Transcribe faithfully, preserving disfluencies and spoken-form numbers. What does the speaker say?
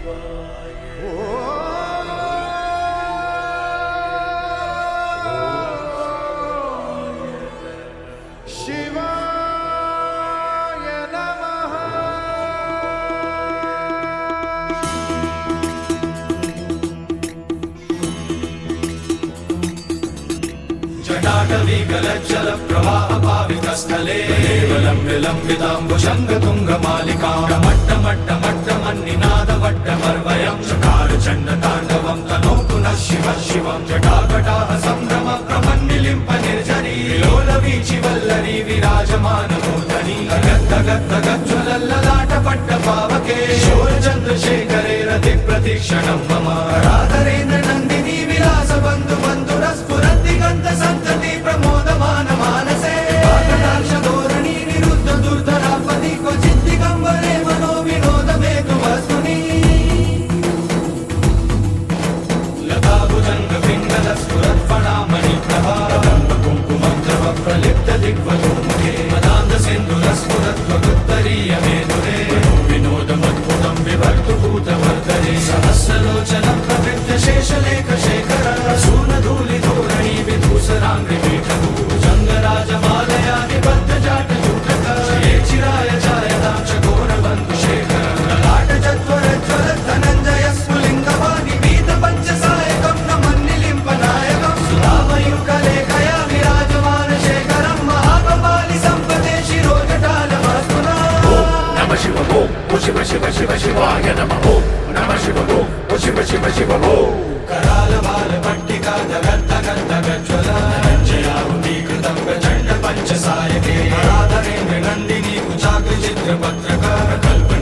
जटाटवीकलज्जल प्रवाह पावितस्थले लम्बिलम्बिताम्बुजङ्गतुङ्गमालिकां मट्टमट्टमट्टमन्निनादवट्टमर्वयं चकारचण्डताण्डवं तनोतु नः शिवः शिवं जटाकटाः सम्भ्रम प्रमन्निलिम्प निर्जरी लोलवीचिवल्लरी विराजमानमूर्धनि गद्गद्गद्गज्ज्वलल्ललाटपट्टपावके शूरचन्द्रशेखरे रतिप्रतीक्षणं मम राधरेन्द्र नन्दिनी विलासबन्धु बन्धुरस्फुरद्दिगन्त सन्तति प्रमोदमान मानसे पाकटाक्षधोरणी निरुद्ध दुर्धरापदि क्वचित् दिगम्बरे मनो विनोदमेतु वस्तुनि लताभुजङ्ग पिङ्गल स्फुरत्फणामणिप्रभा कुङ्कुमद्रव प्रलिप्त दिग्वधूमुखे मदान्ध सिन्धुरस्फुरत्वगुत्तरीयमेधुरे विनोदमद्भुतं विभर्तु भूतवर्धरे सहस्रलोचन प्रवृत्त शेषलेख शेखर सूनधूलिधोरणि विधूसराङ्घ्रिपीठभू जङ्गराजमालया निबद्ध जाटजूटक चिराय छायतां चकोरबन्धुशेखर ललाटचत्वरज्वल धनञ्जय स्फुलिङ्गवाणि पीतपञ्चसायकं नमन्निलिम्पनायकं सुधामयूखलेखया विराजमानशेखरं महाकपालि सम्पदे शिरोजटालवास्तुना नमः शिव ओं शिव शिव शिव शिवाय नमः ओं नमः शिव ओं शिव शिव शिव ओं करालबालपट्टिका जगद्दगद्दगज्ज्वल जयाहुतीकृतं प्रचण्ड पञ्चसायके राधरेन्द्र नन्दिनी कुचाग्रचित्रपत्रक कल्प